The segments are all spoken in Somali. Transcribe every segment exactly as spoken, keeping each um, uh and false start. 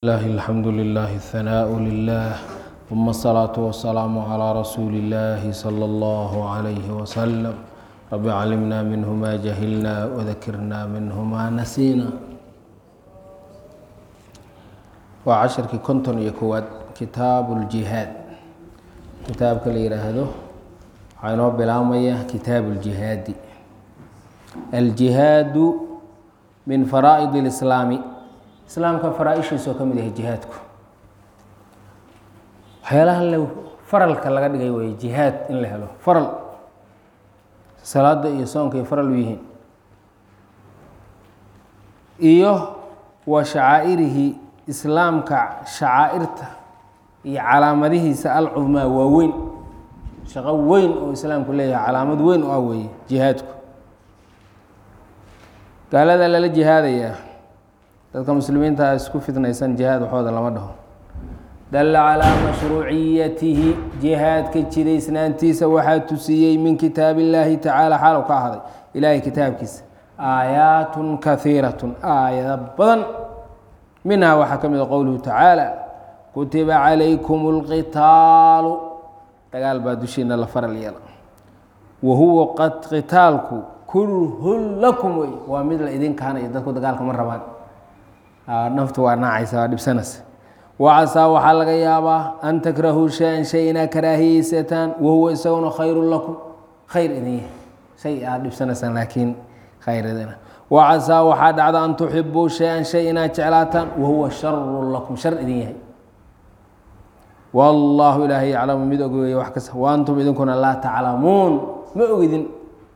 الله الحمد لله الثناء لله ثم الصلاة والسلام على رسول الله صلى الله عليه وسلم رب علمنا منه ما جهلنا وذكرنا منه ما نسينا وعشركii konton iyo kowaad kitaabu الجihaad kitaabka la yihaahdo waxaa inoo bilaabmaya kitaabu الجihaadi الجihaadu min faraa'id الإسlaami islaamka faraa-ishiisa oo ka mid yahay jihaadku waxyaalaha le faralka laga dhigay wey jihaad in la helo faral salaada iyo soonka ay faral u yihiin iyo wa shacaa'irihi islaamka shacaa'irta iyo calaamadihiisa alcudmaa waa weyn shaqo weyn oo islaamku leeyahay calaamad weyn oo ah weeye jihaadku gaalada lala jihaadayaa dadka muslimiinta isku fitnaysan jihaad waxooda lama dhaho dalla calaa mashruuciyatihi jihaadka jidaysnaantiisa waxaa tusiyey min kitaab illaahi tacaala xaal u ka ahday ilaahay kitaabkiisa aayaatun kahiiratun aayado badan minhaa waxaa ka mid a qowluhu tacaala kutiba calaykum اlqitaalu dagaal baa dushiina la faral yeela wa huwa qad qitaalku kurhun lakum wey waa mid la idinkaanayo dadku dagaalka ma rabaan naftu waa naacaysa waa dhibsanaysa wacasaa waxaa laga yaabaa an takrahuu shay-an shay inaa karaahiyeysataan wahuwa isaguna khayrun lakum khayr idin yahay shay aad dhibsanaysaan laakiin khayr idina wacasaa waxaa dhacda an tuxibuu shay-an shay inaad jeclaataan wahuwa sharun lakum shar idin yahay wallaahu ilaahay yaclamu mid ogeeya wax kasta wa antum idinkuna laa taclamuun ma ogidin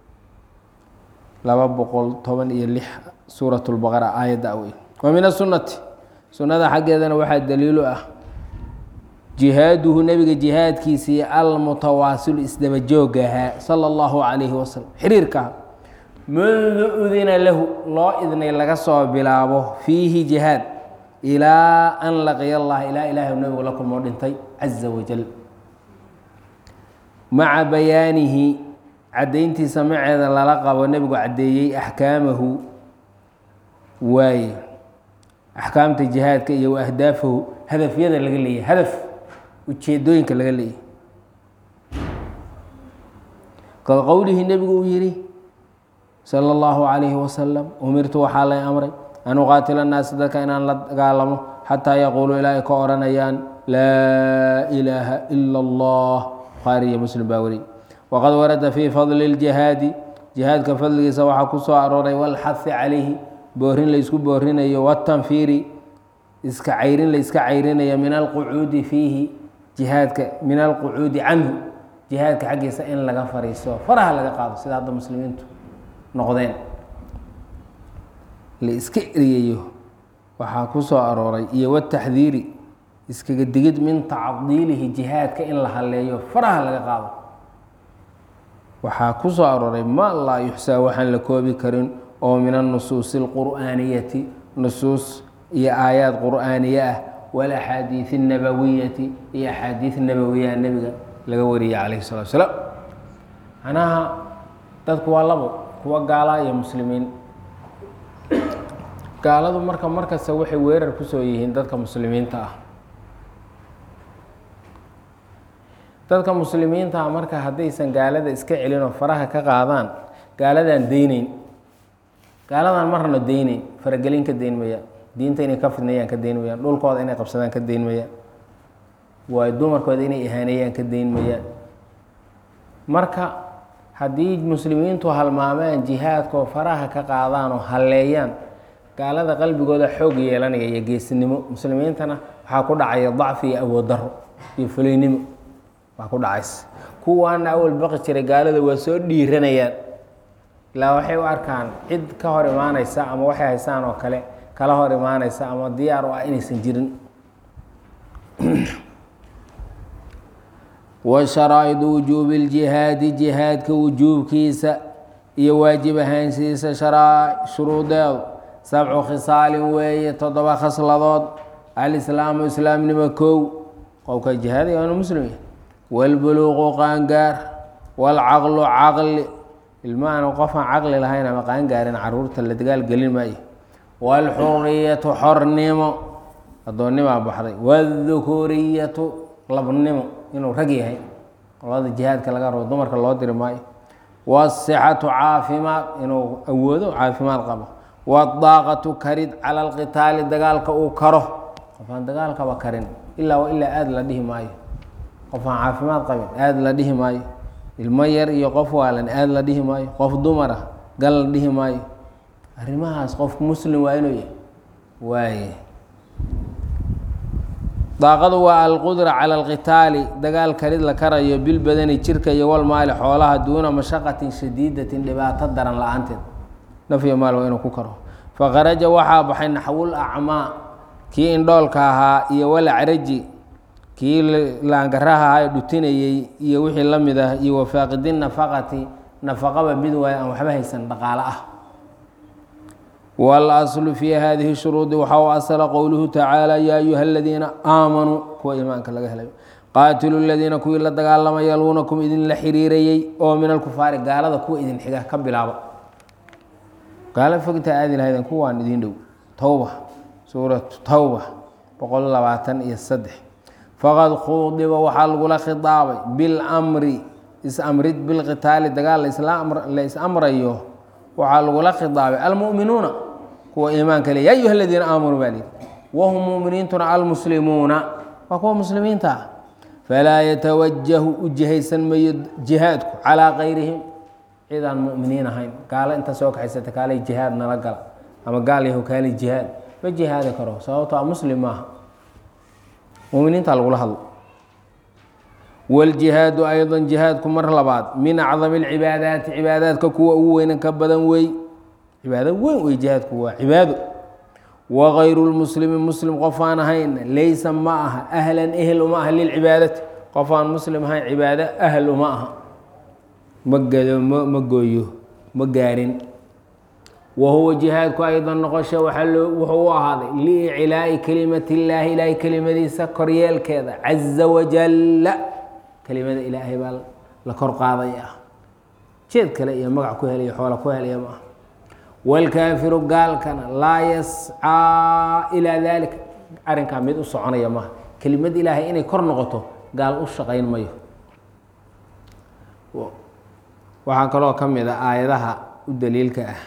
laba boqol toban iyo lix suurat lbaqara aayadda awey wa min asunati sunnada xaggeedana waxaa daliilo ah jihaaduhu nebiga jihaadkiisii almutawaasilu isdaba joogahaa sala allahu calayhi wasalam xiriirkaa mundu udina lahu loo idnay laga soo bilaabo fiihi jihaad ilaa an laqiya allah ilaa ilaahi nebigu la kulmoo dhintay caza wajal maca bayaanihi caddayntiisa maceeda lala qabo nebigu caddeeyey axkaamahu waaye axkaamta jihaadka iyo wa ahdaafahu hadafyada laga leeyahy hadaf ujeedooyinka laga leeyahy ka qowlihii nebigu uu yihi sala allahu calayhi wasalam umirtu waxaa lay amray an uqaatila annaasa dadka inaan la dagaalamo xataa yaquuluu ilaa ay ka odhanayaan laa ilaaha ila allah bukhaari iyo muslim baa weriy waqad warada fii fadli اljihaadi jihaadka fadligiisa waxaa ku soo arooray walxahi calayhi boorin la isku boorinayo watanfiiri iska cayrin la iska cayrinayo min alqucuudi fiihi jihaadka min alqucuudi canhu jihaadka xaggiisa in laga fariiso faraha laga qaado sida hadda muslimiintu noqdeen la iska eriyayo waxaa ku soo arooray iyo wataxdiiri iskaga digid min tacdiilihi jihaadka in la haleeyo faraha laga qaado waxaa ku soo arooray ma laa yuxsaa waxaan la koobi karin oo min anusuusi اlqur'aaniyati nusuus iyo aayaad qur'aaniye ah walaxaadiid الnabawiyati iyo axaadiid nabawiyaha nebiga laga wariyay calayh الsalatu asalaam macnaha dadku waa labo kuwa gaalaa iyo muslimiin gaaladu marka markasta waxay weerar kusoo yihiin dadka muslimiinta ah dadka muslimiinta ah marka haddaysan gaalada iska celin oo faraha ka qaadaan gaaladan deyneyn gaaladan marna deyneyn faragelin ka deyn mayaan diinta inay ka fidnayaan ka deyn mayaan dhulkooda inay qabsadaan ka deyn mayaan waayo dumarkooda inay ihaaneeyaan ka deyn mayaan marka haddii muslimiintu halmaamaan jihaadkoo faraha ka qaadaan oo halleeyaan gaalada qalbigooda xoog yeelanaya iyo geesinimo muslimiintana waxaa ku dhacaya dacfi iyo awood daro iyo fuleynimo waa ku dhacaysa kuwaana awal baqi jiray gaalada waa soo dhiiranayaan ilaa waxay u arkaan cid ka hor imaanaysa ama waxay haysaan oo kale kala hor imaanaysa ama diyaar u ah inaysan jirin wa sharaa'idu wujuubi اljihaadi jihaadka wujuubkiisa iyo waajib ahaansiisa shuruudeedu sabcu khisaalin weeye toddoba khasladood alislaamu islaamnimo kow qowka jihaadaya waanu muslim yahay wاlbuluuqu qaangaar wاlcaqlu caqli ilmaana qofaan caqli lahayn ama qaangaarin caruurta la dagaal gelin maayo wاlxuriyatu xornimo addoonnimaa baxday wاdhukuriyatu labnimo inuu rag yahay qolada jihaadka laga rabo dumarka loo diri maayo wالصxatu caafimaad inuu awoodo caafimaad qabo wالdaaqatu karid calى اlqitaali dagaalka uu karo qofaan dagaalkaba karin ilaa wa ilaa aad la dhihi maayo qofaan caafimaad qabin aad la dhihi maayo ilmo yar iyo qof waalan aad la dhihi maayo qof dumar ah gal la dhihi maayo arrimahaas qofku muslim waa inuu yahay waaye daaqadu waa alqudra cala alqitaali dagaal karid la karayo bilbadani jirka iyo walmaali xoolaha duuna mashaqatin shadiidatin dhibaato daran la-aanteed nafyo maal waa inuu ku karo faqaraja waxaa baxay naxwul acmaa kii indhoolka ahaa iyo walacraji kii laangaraha ahaa ee dhutinayey iyo wixii la mid ah iyo wafaaqidi nafaqati nafaqaba mid waayo aan waxba haysan dhaqaalo ah واlأصل في hadihi الshuruudi waxa u asla qowluhu tacaalى ya ayuha اladiina aamanuu kuwa iimaanka laga helay qaatiluu اladiina kuwii la dagaalama yaluunakum idinla xiriirayey oo min alkufaari gaalada kuwa idin xiga ka bilaabo gaalo fogta aadi lahaydeen kuwaan idin dhow towba suuratu towba boqol labaatan iyo saddex faqad khuudiba waxaa lagula khidaabay biاlmri is-amrid bilqitaali dagaal la is-amrayo waxaa lagula khidaabay almu'minuuna kuwa iimaanka le ya ayuha aladiina aamanuu baa lihi wahum muminiintuna almuslimuuna waa kuwa muslimiinta ah falaa yatawajahu u jihaysan mayo jihaadku calaa kayrihim cid aan mu'miniin ahayn gaalo inta soo kaxaysata kaalay jihaad nala gala ama gaal yahu kaalay jihaad ma jihaadi karo sababtoo muslim maaha muminiinta lagula hadlo wاljihaadu ayضa jihaadku mar labaad min acdam اlcibaadaati cibaadaadka kuwa ugu weynan ka badan wey cibaado weyn wey jihaadku waa cibaado wagayru lmuslimi muslim qof aan ahayn laysa ma aha ahlan ehel uma aha lilcibaadati qof aan muslim ahayn cibaado ahl uma aha ma gado ma gooyo ma gaarin wa huwa jihaadku ayضa noqosho wuxuu u ahaaday liiclaa'i kelimati اllaahi ilaahay kelimadiisa koryeelkeeda caza wajala kelimada ilaahay baa la kor qaadaya jeed kale iyo magac ku helaya xoola ku helaya maaha wاlkaafiru gaalkana laa yascaa ilaa dalika arrinkaa mid u soconaya maaha kelimad ilaahay inay kor noqoto gaal u shaqayn mayo waxaa kaloo ka mid a aayadaha u daliilka ah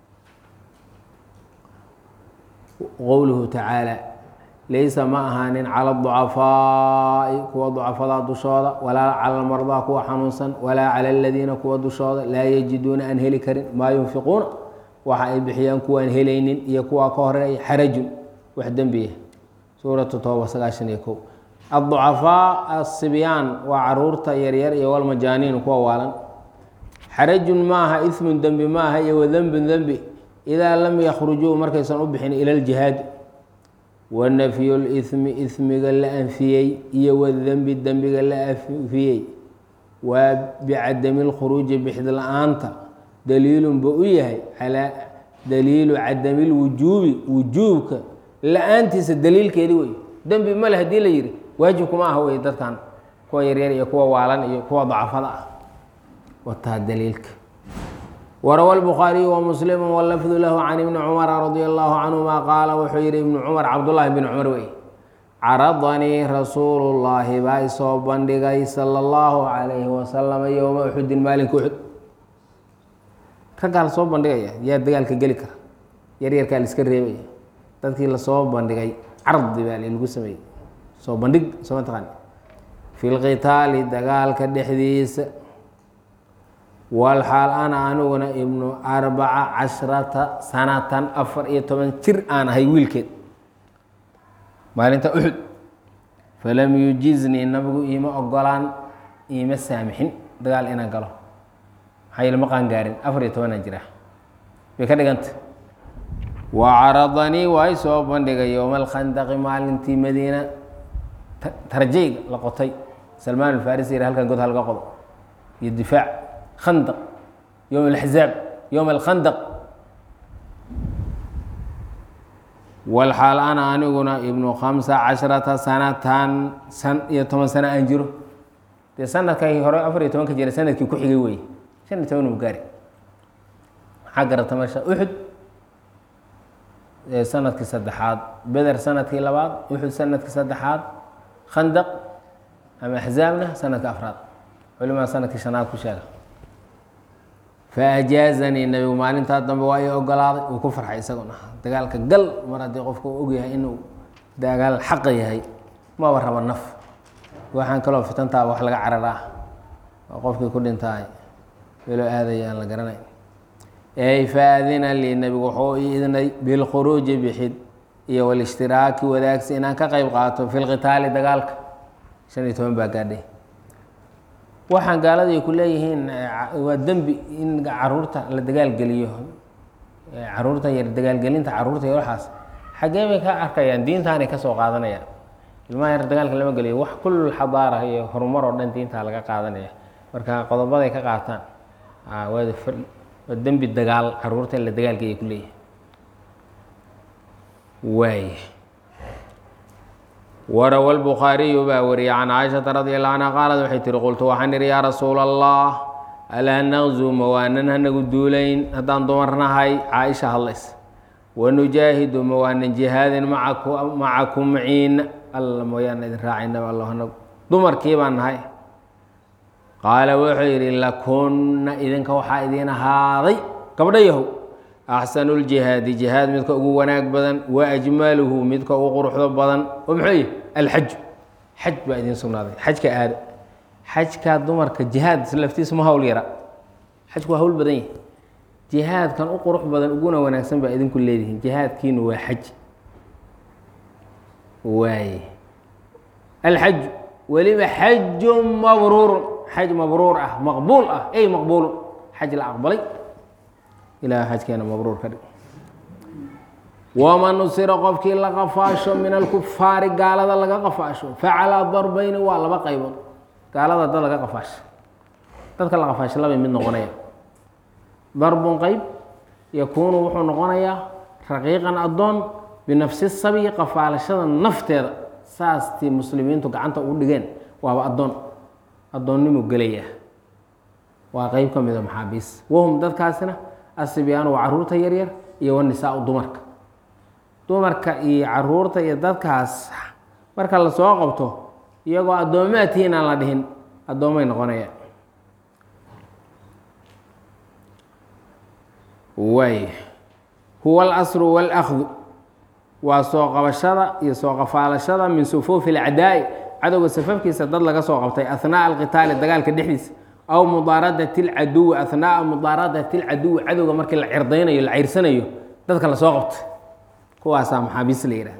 qowluhu tacaalى laysa ma ahaanin calى الضucafaaءi kuwa ducafadaa dushooda walaa calى اmardaa kuwa xanuunsan walaa calى اladiina kuwa dushooda laa yajiduuna aan heli karin maa yunfiquuna waxa ay bixiyaan kuwaan helaynin iyo kuwa ka horeeya xarajun wax dembiya suuratu tooba sagaashan iyo kow aلضucafaa asibyaan waa caruurta yaryar iyo walmajaaniin kuwa waalan xarajun maaha ismun dembi maaha iyo wadenbun dembi idaa lam yakhrujuu markaysan u bixin ila اljihaadi wanafyu اlsmi ismiga la anfiyey iyo wadenbi dembiga la anfiyey waa bicadami اlkhuruuji bixid la-aanta daliilun ba u yahay calaa daliilu cadami اlwujuubi wujuubka la-aantiisa daliilkeedi wey dembi male hadii la yihi waajibkuma ah wey dadkan kuwa yaryar iyo kuwa waalan iyo kuwa dacafada ah wataa daliilka wrawى الbخاaرiي ومسلم واللفظ lh عن بن cمر رضي الله عنهma qاala wuxuu yihi iبن cمر cabdاللahi بن cمر wey caradanii rasuul الlahi baa isoo bandhigay salى الlaهu عaليهi وasلم yowma أxudin maalinka uxud raggaa lasoo bandhigaya yaa dagaalka geli kara yaryarkaa la iska reebaya dadkii lasoo bandhigay cardi baa lagu sameeyey soo bandhig soo mataqaan fi اlqitaali dagaalka dhexdiisa walxaal ana aniguna ibnu arbaca cashrata sanatan afar iyo toban jir aan ahay wiilkeed maalinta uxud falam yujiznii nabigu iima ogolaan iima saamixin dagaal inaan galo maxaa yeele ma qaan gaarin afar iyo tobanaan jira bay ka dhiganta wa caradanii waa i soo bandhigay yowma alkhandaqi maalintii madiina tarjayga la qotay salmaan alfarisi yiri halkan god halga qodo iyo difaac khandaq yowm اlaxzaab yowm alkhandaq walxaal ana aniguna ibnu khamsa casharata sanatan san iyo toban sano aan jiro dee sanadkay hore afar iyo tobanka jira sanadkii ku xigay wey shan iyo toban u gaari maxaa garata meesha uxud sanadkii saddexaad, beder sanadkii labaad, uxud sanadkii saddexaad, khandaq ama axzaabna sanadka afraad, culimaa sanadkii shanaad ku sheega. faajaazanii nabigu maalintaa dambe waa ii ogolaaday, uu ku farxay isaguna dagaalka gal mar haddii qofku uu ogyahay inuu dagaal xaqa yahay maba raba naf. waxaan kaloo fitantaa wax laga cararaa oo qofkii ku dhintaay weloo aadaya aan la garanayn. ey faadina lii nabigu wuxuu ii idnay bilkhuruuji bixid iyo walishhtiraaki wadaagsi inaan ka qayb qaato fi lqitaali dagaalka. shan iyo toban baa gaadhay. waxaan gaalada ay ku leeyihiin waa dembi in caruurta la dagaalgeliyo, caruurta yar dagaalgelinta caruurta iyo waxaas xaggee bay ka arkayaan? diintaanay ka soo qaadanayaan. ilmaha yar dagaalka lama geliyo, wax kul xadaara iyo horumar oo dhan diintaa laga qaadanaya. marka qodobaday ka qaataan waa dembi dagaal caruurta in la dagaalgeeya ku leeyahay. waay warawa الbukhaariyu baa wariyay can caaishaةa radi allahu anha qaalad waxay tihi qultu waxaan ihi yaa rasuula allah alaa naqzu ma waanan hanagu duulayn haddaan dumarnahay? caaisha hadlays. wanujaahidu ma waanan jihaadin macakum maciina alla mooyaana idin raacaynaba alla hanagu dumarkii baan nahay. qaala wuxuu yidhi lakunna idinka waxaa idiin ahaaday gabdho yahow axsanu ljihaadi jihaad midka ugu wanaag badan, wa ajmaluhu midka ugu quruxdo badan. oo muxuu yihi alxaju xaj baa idiin sugnaaday, xajka aada. xajka dumarka jihaad laftiisa ma hawl yara, xajku waa hawl badan yahi. jihaadkan u qurux badan uguna wanaagsan baa idinku leedihiin, jihaadkiinu waa xaj. waay alxaju weliba xaju mabruurun, xaj mabruur ah maqbuul ah ey maqbuulun, xaj la aqbalay. ilaah xajkeena mabruur ka dhig. waman usira qofkii la qafaasho min alkufaari gaalada laga qafaasho facalaa darbayni waa laba qaybood. gaalada dad laga qafaasho, dadka la qafaasho labay mid noqonaya. darbun qayb yakuunu wuxuu noqonayaa raqiiqan addoon binafsi sabiyi qafaalashada nafteeda saastii muslimiintu gacanta ugu dhigeen waaba addoon, addoonnimu gelaya. waa qeyb ka mida maxaabiis. wahum dadkaasina asibyaanu waa caruurta yaryar iyo wanisaa-u dumarka. dumarka iyo caruurta iyo dadkaas marka lasoo qabto iyagoo addoomaadkiin aan la dhihin addoommay noqonayaan. waay huwa alasru wاlأkhdu waa soo qabashada iyo soo qafaalashada min sufuufi اlacdaa'i cadowga safafkiisa dad laga soo qabtay ahnaaءa alqitaali dagaalka dhexdiisa, aw mudaaradati اlcaduwi ahnaaءa mudaaradati اlcaduwi cadowga markii la cirdaynayo la ceyrsanayo dadka lasoo qabtay, kuwaasaa maxaabiis la yihahda.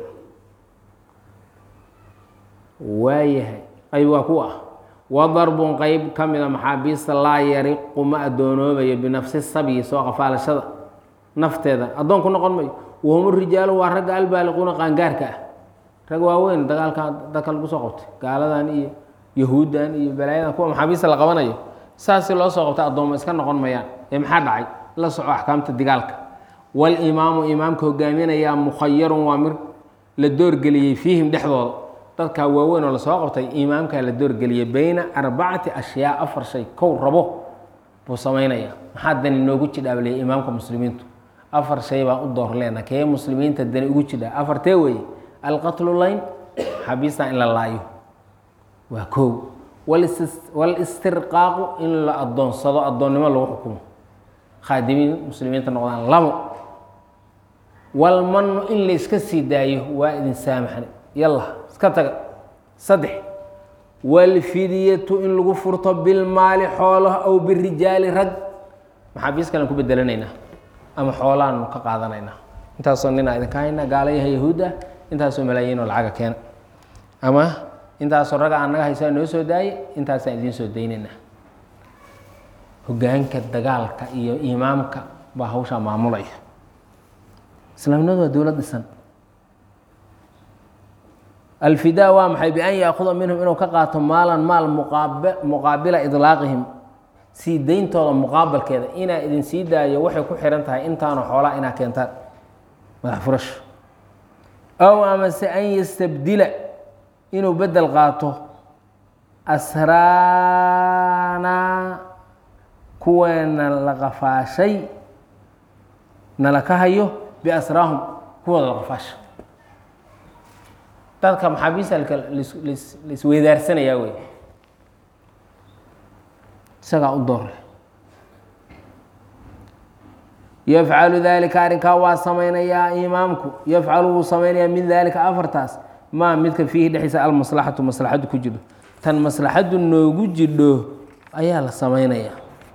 waayahay qayb waa kuwa ah. wadarbun qeyb ka mida maxaabiista laa yariqu ma adoonoobayo binafsi sabyi soo qafaalashada nafteeda addoon ku noqon mayo. wahum rijaalu waa ragga albaaliquuna qaangaarka ah, rag waaweyn dagaalka dadka lagu soo qabtay gaaladan iyo yahuuddan iyo balaayadan kuwa maxaabiista la qabanayo saasi loo soo qabtay addoommo iska noqon mayaan. ee maxaa dhacay? la soco axkaamta dagaalka. walimaamu imaamka hogaaminayaa mukhayarun waa mir la doorgeliyey fiihim dhexdooda. dadkaa waaweyn oo lasoo qabtay imaamkaa la doorgeliyey bayna arbacati ashyaa afar shay kow rabo buu samaynaya. maxaa dani noogu jidhaabliyay imaamka muslimiintu? afar shay baan u door leena kee muslimiinta dani ugu jidhaa. afartee weeye? alqatlu layn, xabiistaa in la laayo waa kow. walistirqaaqu in la addoonsado addoonnimo lagu xukumo, khaadimiin muslimiinta noqdaan labo. walmannu in la iska sii daayo waa idin saamaxnay yalla iska taga saddex. walfidyatu in lagu furto bilmaali xoolaha aw birijaali rag. maxaabiis kalen ku bedelanaynaa ama xoolaanu ka qaadanaynaa. intaasoo ninaa idinka haynaa gaalayaha yahuudda, intaasoo malaayiin oo lacaga keena, ama intaasoo raga aan naga haysaa noo soo daaye, intaasaan idiin soo daynaynaa. hogaanka dagaalka iyo imaamka baa hawshaa maamulaya. islaamnimadu waa dowlad dhisan. alfidaa waa maxay? bian yaakuda minhum inuu ka qaato maalan maal muqaabila idlaaqihim, sii dayntooda muqaabalkeeda. inaa idin sii daayo waxay ku xihan tahay intaanu xoolaa inaa keentaan madax furasho. aw amase an yastabdila inuu bedel qaato asraanaa kuweena la qafaashay nala ka hayo biasraahum kuwada qafaasha dadka maxaabiista laisweydaarsanaya wey isagaa u door leh yafcalu dalika arrinkaa waa samaynayaa imaamku yafcalu wuu samaynayaa min dalika afartaas maa midka fiihi dhexdiisa almaslaxatu maslaxaddu ku jidho tan maslaxaddu noogu jidho ayaa la samaynayaa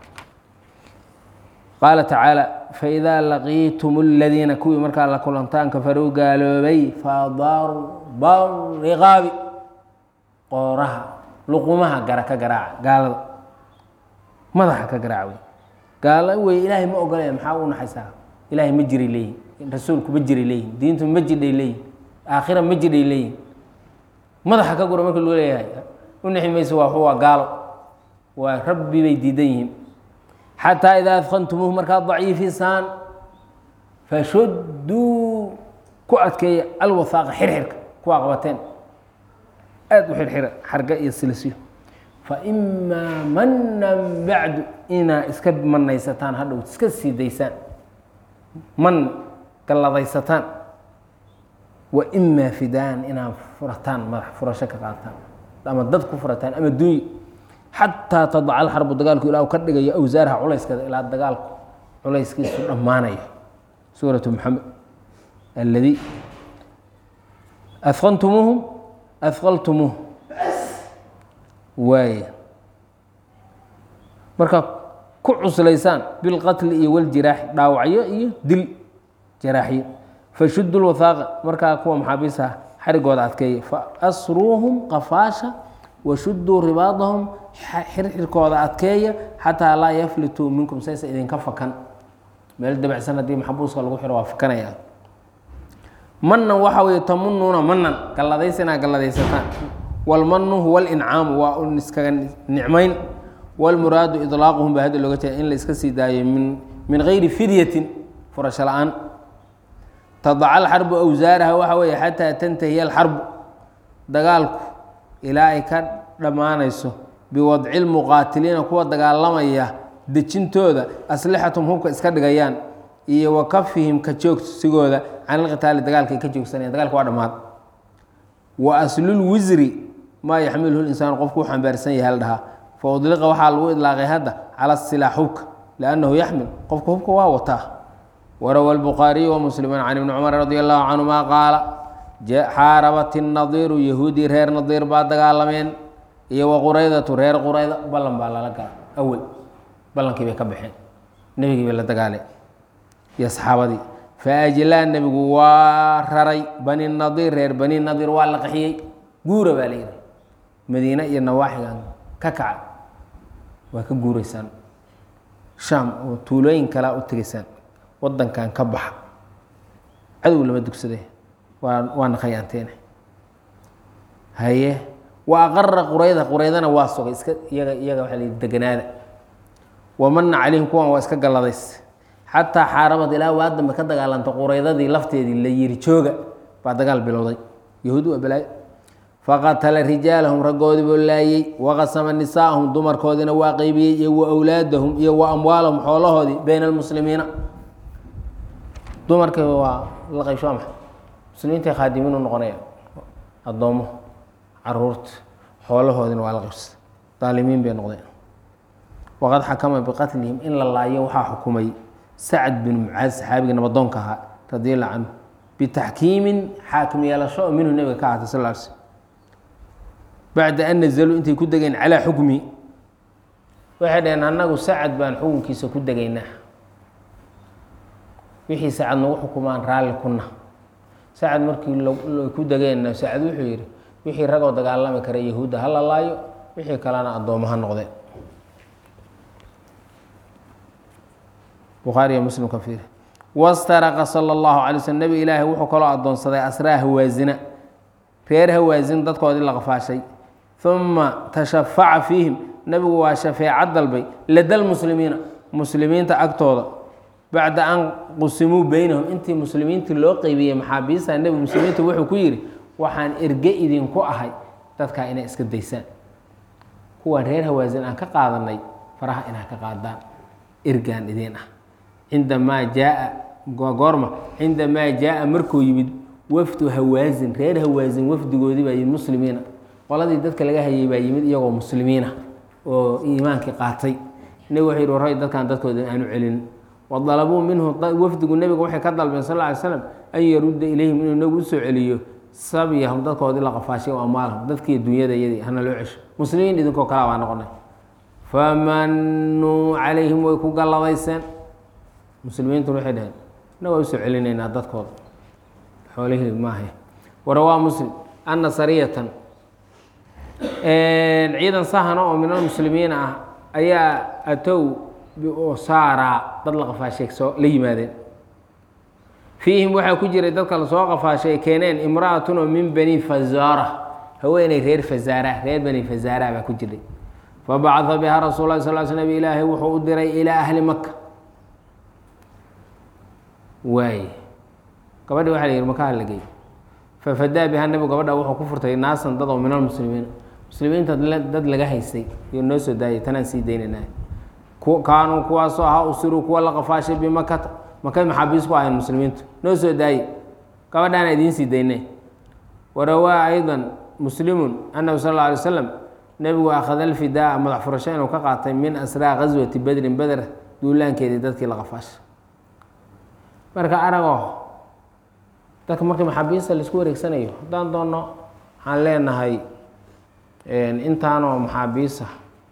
qaala tacaala faidaa laqiitum aladiina kuwii markaa la kulantaan kafaruu gaaloobay fadarba riqaabi qooraha luqumaha gara ka garaaca gaalada madaxa ka garaaca wey gaala wey ilaahay ma ogolaya maxaa u naxaysaa ilaahay ma jiray leeyihin rasuulku ma jiray leeyihin diintu ma jidhay leeyihin aakhira ma jidhay leeyihin madaxa ka gura marka loo leeyahay u nixi mayso waa waa gaalo waa rabbi bay diidan yihiin xataa idaa adkantumuuhu markaad daciifisaan fashudduu ku adkeeya alwahaaqa xirxirka kuwaa qabateen aada u xirxira xarga iyo silsiyo faimaa manan bacdu inaa iska manaysataan hadhow iska sii daysaan man galladaysataan wa imaa fidaan inaa furataan madax furasho ka qaataan ama dad ku furataan ama duuyi xataa tadaca alxarbu dagaalku ilaa u ka dhigayo awsaaraha culayskeeda ilaa dagaalku culayskiisu dhammaanayo suuratu maxamed alladii afqantumuuhum afqaltumuuh waay markaa ku cuslaysaan bilqatli iyo waljiraaxi dhaawacyo iyo dil jaraaxyo fashudu lwahaaqa markaa kuwa maxaabiista xarigooda adkeeya faasruuhum qafaasha washuduu ribaadahum xirxirkooda adkeeya xataa laa yaflituu minkum saysa idinka fakan meel dabacsan haddii maxbuuska lagu xiro waa fakanaya manan waxa weeye tamunuuna manan galladaysa inaa galladaysataan walmanu huwa alincaamu waa un iskaga nicmayn walmuraadu idlaaquhum baa hadda looga jeeda in la iska sii daayo min min gayri fidyatin furasho la-aan tadaca alxarbu awsaaraha waxa weeye xataa tantahiya alxarbu dagaalku ilaa ay ka dhammaanayso biwadci lmuqaatiliina kuwa dagaalamaya dejintooda aslixatum hubka iska dhigayaan iyo wa kafihim ka joogsigooda can ilqitaali dagaalka ay ka joogsanayaan dagaalka waa dhammaad wa aslulwisri maa yaxmiluhu linsaanu qofku u xambaarsan yahay la dhahaa fa udliqa waxaa lagu idlaaqay hadda cala silaax hubka liannahu yaxmil qofka hubka waa wataa warawa albukhaariyu wamuslimuun can ibni cumar radi allahu canhuma qaala xaarabat innadiiru yahuudii reer nadiir baa dagaalameen iyo wa quraydatu reer qurayda ballan baa lala gala awel ballankii bay ka baxeen nebigii bay la dagaaleen iyo saxaabadii faajlaa nebigu waa raray bani nadiir reer bani nadiir waa la qaxiyey guura baa layidhi madiine iyo nawaaxigan ka kaca waa ka guuraysaan shaam oo tuulooyin kalaa u tegaysaan waddankan ka baxa cadow lama dugsaday waa waana khayaanteene haye wa aqara qurayda quraydana waa sugay iska iyaga iyaga waxaa layidhi deganaada wamana calayhim kuwan waa iska galladays xataa xaarabad ilaa waa dambe ka dagaalanta quraydadii lafteedii la yiri jooga baa dagaal bilowday yahuud waa balaayo faqatala rijaalahum raggoodii buu laayey waqasama nisaa'ahum dumarkoodiina waa qeybiyey iyo wa awlaadahum iyo wa amwaalahum xoolahoodii bayna almuslimiina dumarkii waa la qaybsho waa maxay muslimiintay khaadimiin u noqonaya addoommo caruurta xoolahoodiina waa la qaybsada daalimiin bay noqdeen waqad xakama biqatlihim in la laayo waxaa xukumay sacd bin mucaad saxaabigii nabadoonka ahaa radi allahu canhu bitaxkiimin xaakim yeelasho oo minhu nebiga ka ahaatay sal l slm bacda an nazaluu intay ku degeen calaa xukmi waxay dhaheen annagu sacad baan xukunkiisa ku degaynaa wixii sacad nagu xukumaan raalli kuna sacad markii ku degeenna sacad wuxuu yidhi wixii ragoo dagaalami kara yahuudda ha la laayo wixii kalena addoommo ha noqdeen bukhaari iyo muslim ka fiiri wastaraqa sala allahu calay slm nebi ilaahi wuxuu kaloo addoonsaday asraa hawaasina reer hawaasin dadkoodii la qafaashay uma tashafaca fiihim nebigu waa shafeecad dalbay ladal muslimiina muslimiinta agtooda bacda an qusimuu beynahum intii muslimiintii loo qeybiyey maxaabiista nebigu muslimiinta wuxuu ku yidhi waxaan erge idinku ahay dadkaa inay iska daysaan kuwaan reer hawaasin aan ka qaadanay faraha inaa ka qaadaan ergaan idiin ah cindamaa jaa goorma cindamaa jaa markuu yimid wafdu hawaasin reer hawaasin wafdigoodii baa yimid muslimiina qoladii dadka laga hayay baa yimid iyagoo muslimiina oo iimaankii qaatay nebigu wuxuu yidhi warray dadkan dadkooda aanu celin wadalabuu minhu wafdigu nebiga waxay ka dalbeen sal ly slam an yarudda ilayhim inuu nebigu usoo celiyo sabyahum dadkoodii la qafaashay oo amaalhum dadkii dunyada iyadii hana loo cesho muslimiin idinkoo kalaa baa noqonay famanuu calayhim way ku galladayseen muslimiintuna waxay dhaheen na waa usoo celinaynaa dadkooda xoolihii maahay warawaa muslim ana sariyatan ciidan sahana oo min almuslimiina ah ayaa atow biosaaraa dad la qafaashay soo la yimaadeen fiihim waxaa ku jiray dadka lasoo qafaashay keeneen imra'atun oo min bani fazaara haweeney reer fazaara reer bani fazaara baa ku jiray fabacada biha rasuul lahi sal sl nabi ilaahay wuxuu u diray ilaa ahli maka waay gabadhi waxa la yihi makaha la geey fafadaa biha nabigu gabadha wuxuu ku furtay naasan dad oo min almuslimiin muslimiinta dad laga haystay iyo noo soo daayay tanaan sii daynanaa kaanuu kuwaasoo ahaa usiruu kuwa la qafaashay bimakata makay maxaabiis ku ahayn muslimiintu noo soo daayey gabadhaana idiin sii daynay warawaa aydan muslimun annahu sal alla alay slam nebigu akhada alfidaa madax furasho inuu ka qaatay min asraa gaswati bedrin beder duulaankeedii dadkii la qafaashay marka aragoo dadka markii maxaabiista laisku wareegsanayo haddaan doonno waxaan leenahay intaanoo maxaabiisa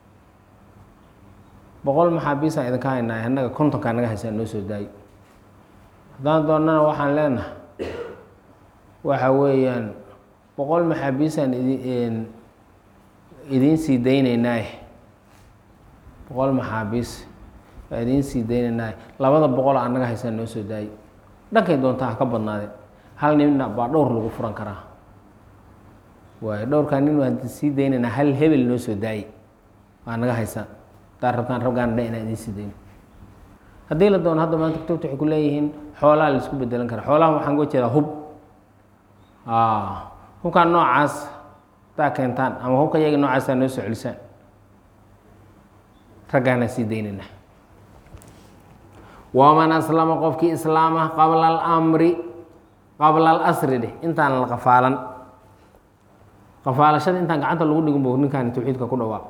boqol maxaabiisaan idinka haynaa annaga kontonkaa naga haysaa noo soo daayo haddaan doonnana waxaan leenahay waxa weeyaan boqol maxaabiisaan idin idiin sii daynaynaaye boqol maxaabiis baa idiin sii daynaynaaye labada boqol aa naga haysaa noo soo daayo dhankay doontaa ha ka badnaadeen hal ninna baa dhowr lagu furan karaa waayo dhowrkaa nin waan sii daynaynaa hal hebel noo soo daayey waa naga haysaan hadaa rabkaan rabgaan dha inaan idiin sii dayno haddii la doono hadda maanta kutubta waxay ku leeyihiin xoolaha la isku bedelan kara xoolaha waxaan uga jeedaa hub hubkaan noocaas hadaa keentaan ama hubka yaga noocaasaa noo soo celisaan raggaanaa sii daynayna waman aslama qofkii islaama qabla alamri qabla alasri dheh intaan la qafaalan qafaalashada intaan gacanta lagu dhigin bo ninkaani tawxiidka ku dhawaaq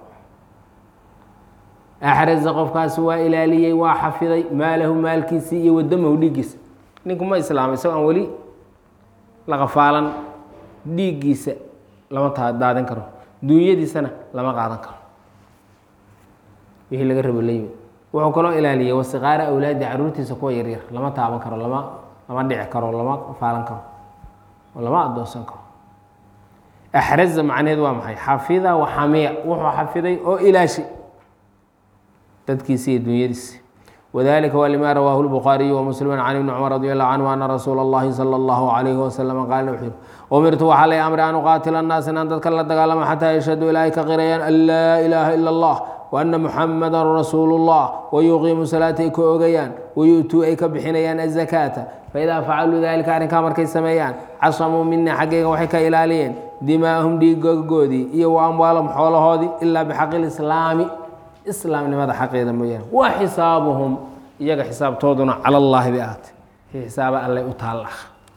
axraza qofkaasi waa ilaaliyey waa xafiday maalahu maalkiisii iyo wadamahu dhiiggiisa ninku ma islaamay isagoo aan weli la qafaalan dhiiggiisa lama daadin karo duunyadiisana lama qaadan karo wixii laga rabo la yimid wuxuu kaloo ilaaliyey wasiqaara awlaadi caruurtiisa kuwa yaryar lama taaban karo lama lama dhici karo lama qafaalan karo oo lama adoonsan karo axraza macneed waa maxay xafida waxamiya wuxuu xafiday oo ilaashi dadkiisi iyo dunyadiisi wadalika waa lima rawaahu lbukhaariyu wamuslimu can ibni cumar radi allahu canhu ana rasuula اllahi salى اllahu alayhi wasalam qaala wuxuu yihi umirtu waxaa lay amray an uqaatila annaas inaan dadka la dagaalamo xataa yashhaduu ilaahay ka qirayaan an laa ilaaha ila اllah waana muxamada rasuulu اllah wayuqiimu salaata ay ka ogayaan wayu'tuu ay ka bixinayaan azakaata faidaa facaluu dalika arrinkaa markay sameeyaan casamuu mina xaggeyga waxay ka ilaaliyeen dimaa'ahum dhiigogoodii iyo wa amwaalahum xoolahoodii ilaa bixaqi lislaami islaamnimada xaqeeda mooyaane wa xisaabuhum iyaga xisaabtooduna cala allaahi bay ahaatay xisaaba allay u taalla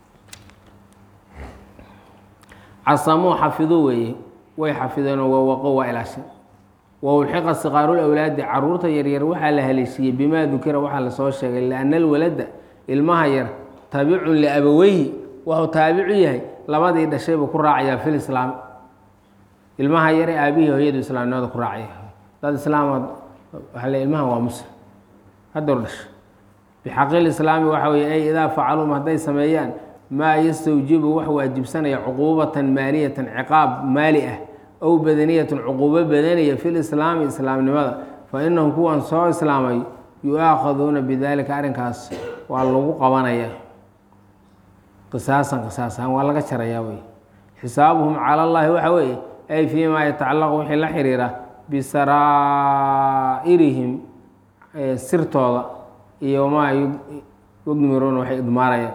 casamuu xafiduu weeye way xafideenoo wawaqo waa ilaashin wa ulxiqa siqaaru lawlaadi caruurta yaryar waxaa la haleeshiiyey bimaa dukira waxaa lasoo sheegay lianna alwalada ilmaha yar taabicun liabaweyhi wuxuu taabicu yahay labadii dhashay buu ku raacayaa fil islaam ilmaha yare aabihii hooyadu islaamnimada ku raacaya dad islaam waxa le ilmahan waa muslim haddor dhasho bixaqil islaami waxa weye ay idaa facalum hadday sameeyaan maa yastawjibu wax waajibsanaya cuquubatan maaliyatan ciqaab maali ah ow badaniyatan cuquubo badaniya fi lislaami islaamnimada fa inahum kuwan soo islaamay yu-aakhaduuna bidalika arrinkaas waa lagu qabanaya qisaasan qisaasan waa laga jarayaa wey xisaabuhum cala allahi waxa weeye ay fii maa yatacallaqu wixii la xiriira bisaraa'irihim sirtooda iyo maa yudmiruuna waxay idmaarayaan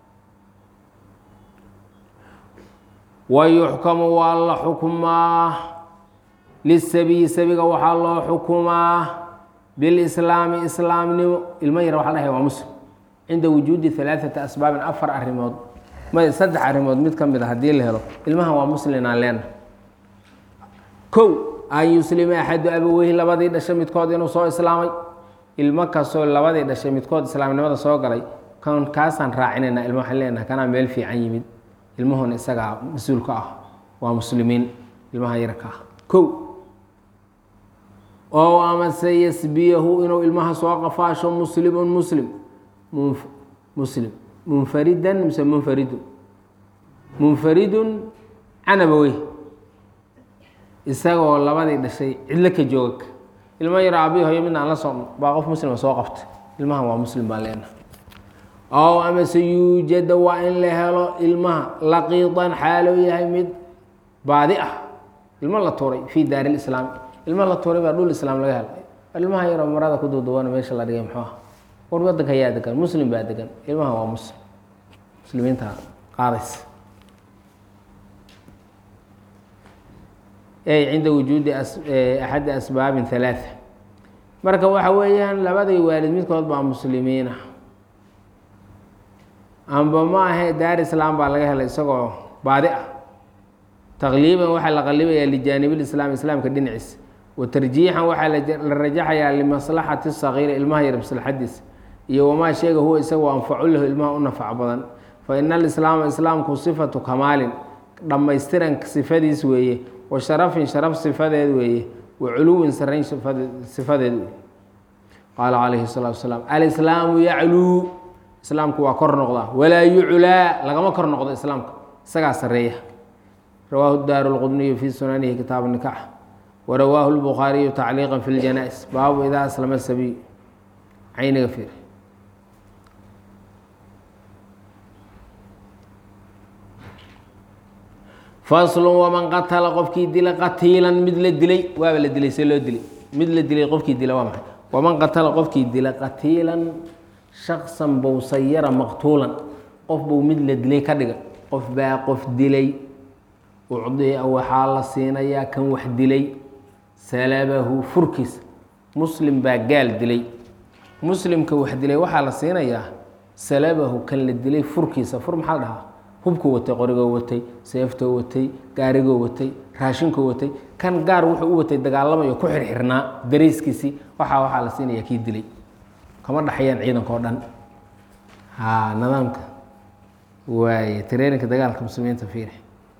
wayuxkamu waa la xukumaa lisabiyi sabiga waxaa loo xukumaa bilislaami islaamnimo ilmo yar waxa la dhahay waa muslim cinda wujuudi ثalaaثata asbaabin afar arrimood ma saddex arrimood mid ka mid a haddii la helo ilmahan waa muslinaan leena kow an yuslima axadu abaweyhi labadii dhashay midkood inuu soo islaamay ilmo kastoo labadii dhashay midkood islaamnimada soo galay kan kaasaan raacinayna ilmo waxaan leenahay kanaa meel fiican yimid ilmuhuna isagaa mas-uulka ah waa muslimiin ilmaha yarka ah kow oo amase yasbiyahu inuu ilmaha soo qafaasho muslimun muslim muslim munfaridan mise munfaridun munfaridun can abaweyh isagoo labadii dhashay cidlo ka jooga ilmo yaro aabihi hoyo midna aan la socno baa qof muslima soo qabtay ilmahan waa muslim baan leenahay ow amase yuujada waa in la helo ilmaha laqiidan xaalou yahay mid baadi ah ilmo la tuuray fii daari lislaam ilmo la tuuray baa dhul islaam laga helay ilmaha yaroo marada ku duuduwana meesha la dhigay muxuu ah war wadanka yaa degan muslim baa degan ilmaha waa muslim muslimiinta qaadaysa ay cinda wujuudi axadi asbaabin halaaثa marka waxa weeyaan labadii waalid midkood baa muslimiina amba ma ahe daar islaam baa laga helay isagoo baadi ah taqliiban waxaa la qalibayaa lijaanibilislaam islaamka dhinaciisa wa tarjiixan waxaa la rajaxayaa limaslaxati sagiira ilmaha yar maslaxadiisa iyo wamaa sheega huwa isagoo anfacu lahu ilmaha u nafac badan fa ina alislaama islaamku sifatu kamaalin dhammaystiran sifadiis weeye wa sharafin sharaf sifadeed weeye wa culuwin sarayn sifadeed weeye qaala calayhi الsalaatu wasalaam alislaamu yacluu islaamku waa kor noqdaa walaa yuclaa lagama kor noqdo islaamka isagaa sareeya rawaahu daaru lqudniyu fi sunanihi kitaab nikax warawaahu lbukhaariyu tacliiqa fi ljanaa-is baabu idaa aslama sabiy cayniga fiir faslun waman qatala qofkii dila qatiilan mid la dilay waaba la dilay see loo dilay mid la dilay qofkii dila waa maxay waman qatala qofkii dila qatiilan shaksan bow sayara maqtuulan qof bow mid la dilay ka dhiga qof baa qof dilay ucdiya waxaa la siinayaa kan wax dilay salabahu furkiisa muslim baa gaal dilay muslimka wax dilay waxaa la siinayaa salabahu kan la dilay furkiisa fur maxaa la dhahaa hubkuu watay qorigoo watay seeftoo watay gaarigoo watay raashinkoo watay kan gaar wuxuu u watay dagaalamayo ku xirxirnaa dareyskiisii waxaa waxaa la siinayaa kii dilay kama dhaxayaan ciidanka oo dhan ha nidaamka waaye traininka dagaalka muslimiinta fiiri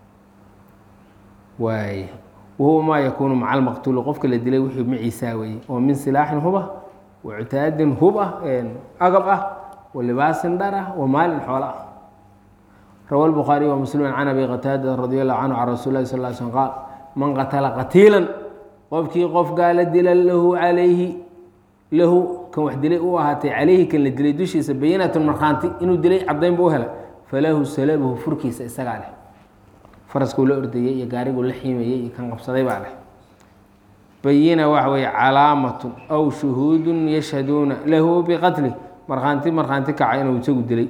waaye wahuwa maa yakuunu maca almaqtuuli qofka la dilay wixii maciisaa weeye oo min silaaxin hub ah wa cutaadin hub ah agab ah wa libaasin dhar ah wa maalin xoolo ah rawa الbukhaariي wa muslim can abi qataada radi allahu canhu can rasuuli lahi sal ly slm qaal man qatala qatiilan qofkii qof gaala dila lahu calayhi lahu kan wax dilay u ahaatay calayhi kan la dilay dushiisa bayinatun markhaanti inuu dilay cadayn buu u helay falahu salabuhu furkiisa isagaa leh faraskuu la ordayey iyo gaariguu la xiimayey iyo kan qabsaday baa leh bayina waxa weeye calaamatun aw shuhuudun yashhaduuna lahu biqatli markhaanti markhaanti kaca inuu isagu dilay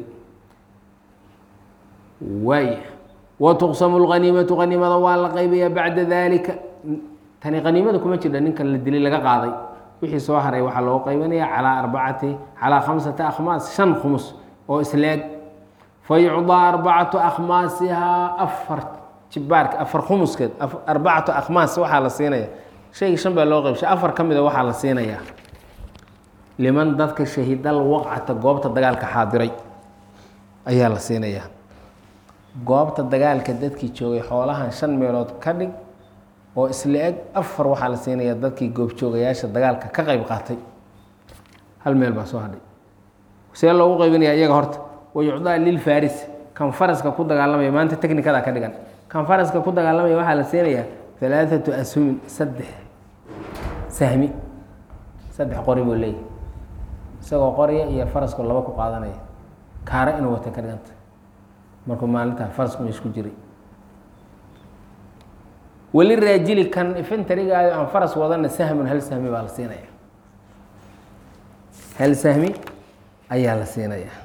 waay watuqsamu lganiimatu haniimada waa la qaybayaa bacda dalika tani haniimada kuma jirha ninkan la dilay laga qaaday wixii soo haray waxaa loo qaybanayaa calaa arbacati calaa khamsati akhmaas shan khumus oo isleeg fa yucdaa arbacatu akhmaasihaa afar jibaarka afar khumuskeed arbacatu akhmaas waxaa la siinaya shayga shan baa loo qaybshay afar ka mida waxaa la siinayaa liman dadka shahidal waqcata goobta dagaalka xaadiray ayaa la siinayaa goobta dagaalka dadkii joogay xoolahan shan meelood ka dhig oo isla eg afar waxaa la siinayaa dadkii goobjoogayaasha dagaalka ka qayb qaatay hal meel baa soo hadhay see loogu qaybinayaa iyaga horta wayucdaa lilfaris kan faraska ku dagaalamaya maanta technikada ka dhigan kan faraska ku dagaalamaya waxaa la siinayaa halaaثatu ashumin saddex sahmi saddex qori buu leeyahy isagoo qorya iyo faraska laba ku qaadanaya kaara inuu watay ka dhiganta markuu maalintaa farasku isku jiray weli raajili kan infentarigaayo aan faras wadana sahmun hal sahmi baa la siinaya hal sahmi ayaa la siinaya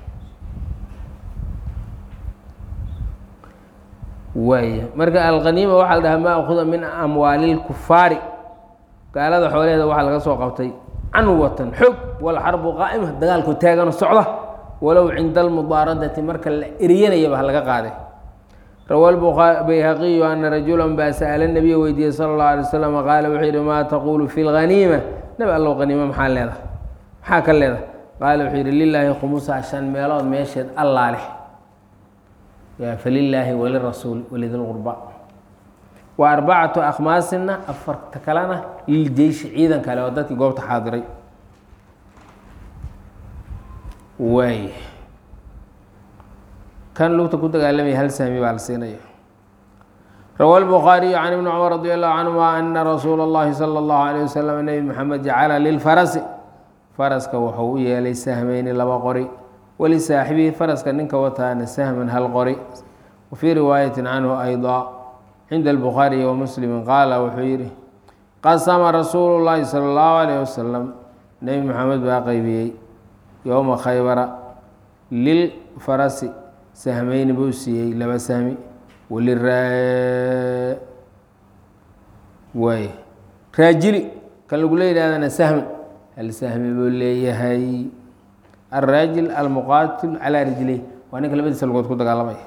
waaya marka alkhaniima waxaa la dhahaa maa akuda min amwaali lkufaari gaalada xoolaheeda waxaa laga soo qabtay canwatan xoog walxarbu qaa'ima dagaalku taagano socda walow cinda almudaaradati marka la eryanayaba ha laga qaaday. rawaa bayhaqiyu ana rajulan baa sa'ala nabiya weydiiyey sala اllahu alay wasalam qaala wuxuu yihi maa taquulu fi lghaniima nabi allow haniima maxaa leedahay maxaa ka leedahay qaala wuxuu yihi lilaahi khumusaa shan meelood meesheed allaa leh falilaahi walirasuuli walidilqurba wa arbacatu akhmaasina afarta kalena liljeyshi ciidan kale oo dadkii goobta xaadiray. waay kan lugta ku dagaalamaya hal sahmi baa la siinaya. rawaa الbukhaariyu can ibni cumar radi allahu canhuma ana rasuula اllahi salى اllahu alayه wasalam nebi moxamed jacala lilfarasi faraska wuxuu u yeelay sahmeyni laba qori walisaaxibihi faraska ninka wataana sahman hal qori. wafii riwaayati canhu ayضa cinda albukhaariyi wa muslimi qaala wuxuu yihi qasama rasuulu llahi salى اllahu alayh wasalam nebi moxamed baa qeybiyey yowma khaybara lilfarasi sahmeyni buu siiyey laba sahmi waliraa waay raajili kan lagula yidhahdana sahmi hal sahmi buu leeyahay. alraajil almuqaatil calaa rijley waa ninka labadiisa lugood ku dagaalamaya.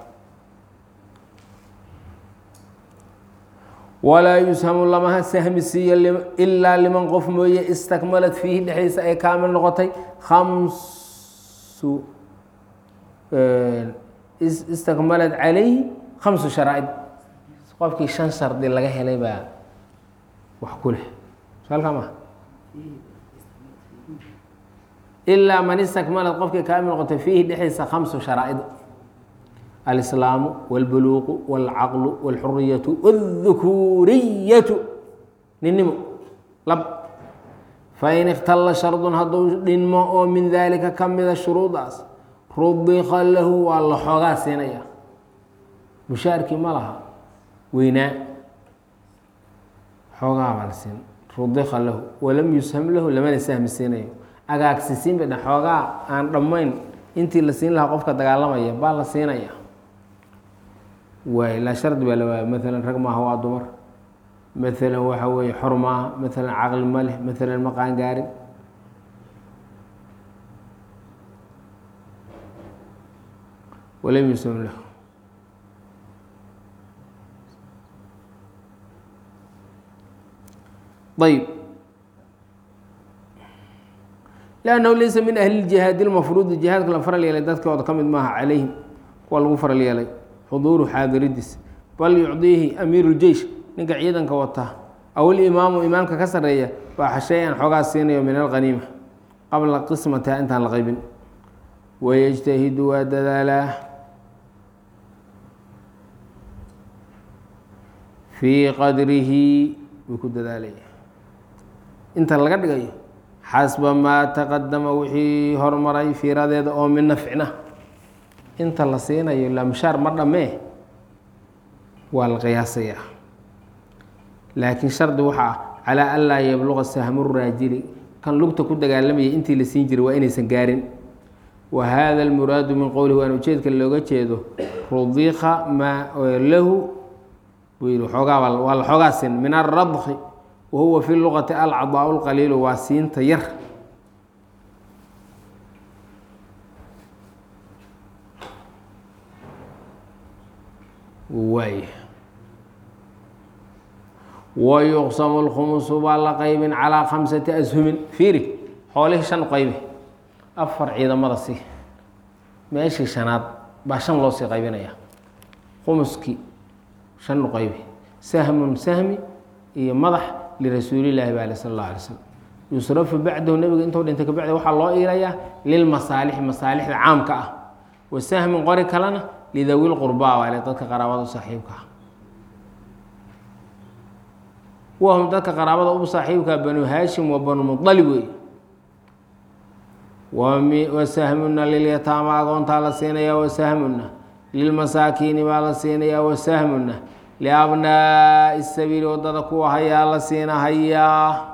walaa yushamu lamaha sahmi siiya ilaa liman qof mooye istakmalat fiihi dhexdiisa ay kaamil noqotay kamsu istakmalat calayhi khamsu sharaa'id qofkii shan shardi laga helay baa wax ku leh saalka maha ilaa man istakmalat qofkii kaamil noqotay fiihi dhexdiisa khamsu sharaa'id alislaamu wاlbuluuqu wاlcaqlu wاlxuriyatu wاldukuuriyatu ninnimo lab fain ikhtalla shardun hadduu dhinmo oo min daalika ka mida shuruudaas rudika lahu waa la xoogaa siinaya mushaarkii ma laha weynaa xoogaa baa la siin rudika lahu walam yusham lahu lamana sahmi siinayo agaagsisiin ba xoogaa aan dhammayn intii la siin lahaa qofka dagaalamaya baa la siinaya. waay laa shardi baa la waaya maalan rag maaha waa dumar maalan waxa weeye xor maaha maalan caqli ma leh maalan ma qaangaarin walam yusam lahu. ayb lannahu laysa min ahli ljihaadi lmafruudi jihaadka la faral yeelay dadkooda ka mid maaha calayhim kuwa lagu faral yeelay xuduuru xaadiridiis bal yucdiihi amiiru ljeish ninka ciidanka wata aw ilimaamu imaamka ka sareeya baa shay-an xoogaa siinayo min alghaniima qabla qismatiha intaan la qaybin. wayajtahidu waa dadaalaa fii qadrihi wuu ku dadaalaya inta laga dhigayo xasba maa taqadama wixii hormaray fiiradeeda oo min nafcina inta la siinayo ilaa mushaar ma dhammee waa la qiyaasayaa. laakiin shardi waxaa ah calaa an laa yabluqa sahmu raajili kan lugta ku dagaalamayay intii la siin jiray waa inaysan gaarin. wa hada almuraadu min qowlihi waan ujeedka looga jeedo rudika maa lahu buu yihi xoogaa waa la xoogaa siin min alradki wahuwa fi luqati alcadaa lqaliilu waa siinta yar. waay wayuqsamu lkhumusu baa la qaybin calaa khamsati ashumin fiiri xoolihii shan qaybi afar ciidamada si meeshii shanaad baa shan loo sii qaybinaya khumuskii shan u qaybi sahmun sahmi iyo madax lirasuulillaahi baa sal اllah alay slm yusrafu bacdahu nebiga intuu dhintay kabacdi waxaa loo iirayaa lilmasaalixi masaalixda caamka ah wa sahmin qori kalena lidawi lqurbaa waale dadka qaraabada u saaxiibka ah. wahum dadka qaraabada u saaxiibkaa banu haashim wa banu muطalib wey. wasahmuna lilyataama agoontaa la siinayaa wasahmuna lilmasaakiini baa la siinayaa wasahmuna liabnaa'i sabiili wadada kuwa hayaa la siinahayaa.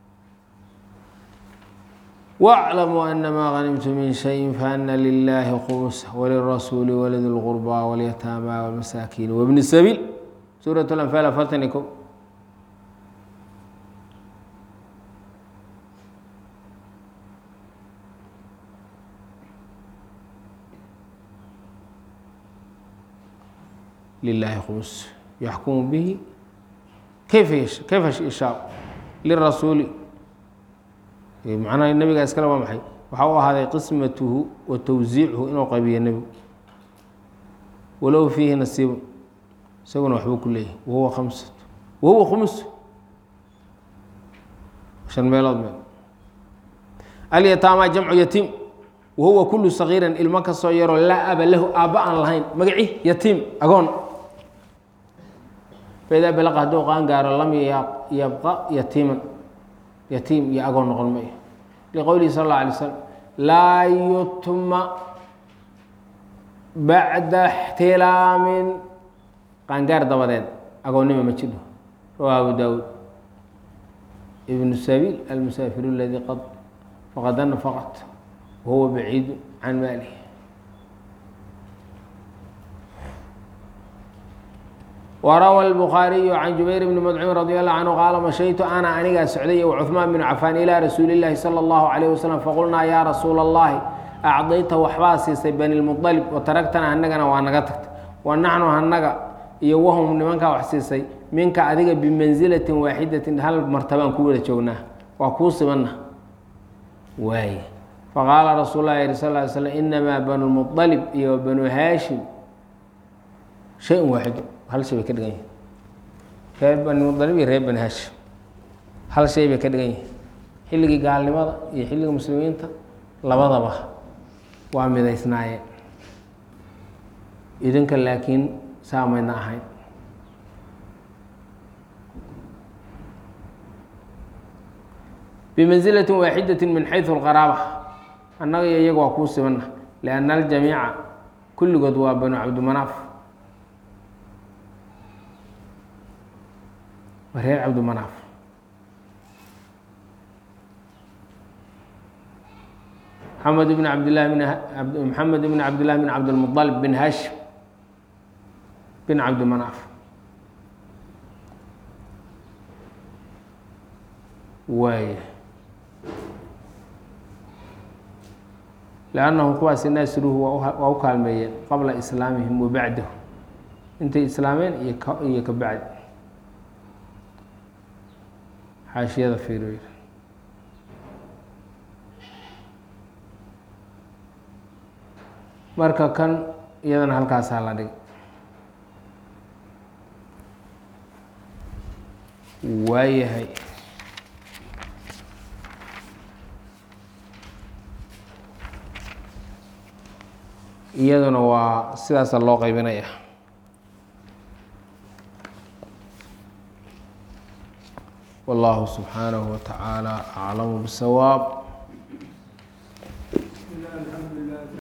wاclamuu anamaa ganimtu min shayin faana lilaahi khumusa walirasuuli walidi lqurbaa walyataama walmasaakiin wabni sabiil suuraة anfaal afartan iyo ko. للaahi khmus yaxkumu bihi kayfa kayfa yashaa lirasuuli macnaha nebiga iskale waa maxay waxaa u ahaaday qismatuhu wa towsiicuhu inuu qaybiyo nebigu walow fiihi nasiibun isaguna waxbuu ku leeyahay wahuwa khamsatu wahuwa khumus shan meelood meel alyataama jamcu yatiim wahuwa kulu sagiiran ilmo kasoo yaroo laa aba lahu aabba aan lahayn magaci yatiim agoon faidaa balaqa hadduu qaan gaaro lam yabqa yatiiman yatiim iyo agoon noqon mayo liqowlihi sal اlه alay slam laa yutma bacda اxtilaamin qaangaar dabadeed agoonnima ma jidho rawahu abu daawuud ibnu sabiil almusaafiru اladii qad faqada nafaqat wahuwa baciidu can maalihi wrawى الbخاaرiي عن جubayr بن mdcim radي الlه عanه qaala mashaytu ana anigaa socday w cثmaan بن cafaan ilىa rasuuli الlahi slى الlaه عalيه waslم faqulnaa ya rasuula الlahi acdayta waxbaa siisay bani الmuطلب wataragtana anagana waa naga tagtay wanaxnu hanaga iyo wahum nimankaa wax siisay minka adiga bimanزilaةi waaxidaةi hal martabaan ku wada joognaa waa kuu simana waay faqaala rasuul lah yhi sl ه sلم inamaa banu الmuطلب iyo banu haashim shay waaxid hal shay bay ka dhigan yihin reer bani muطalib iyo reer bani hashim hal shay bay ka dhigan yihin xilligii gaalnimada iyo xilliga muslimiinta labadaba waa midaysnaayeen idinka laakiin saamayna ahayn bimanزilaةi waaxidaةi min xayثu اlqaraaba annaga iyo iyaga waa kuu simana liأnna aljamiica kulligood waa banu cabdimanaaf reer cabdimanaaf maxamed bn cabdilahi maxamed bn cabdillahi bn cabdilmuطalib bin hashim bin cabdimanaaf waay lannahu kuwaasi naasiruhu waa u kaalmeeyeen qabla islaamihim wa bacdahu intay islaameen iyo ka bacdi xaashiyada fiiriyo marka kan iyadana halkaasaa la dhig waayahay iyaduna waa sidaasa loo qaybinaya والله سبحانه وتعالى أعلم بالصواب.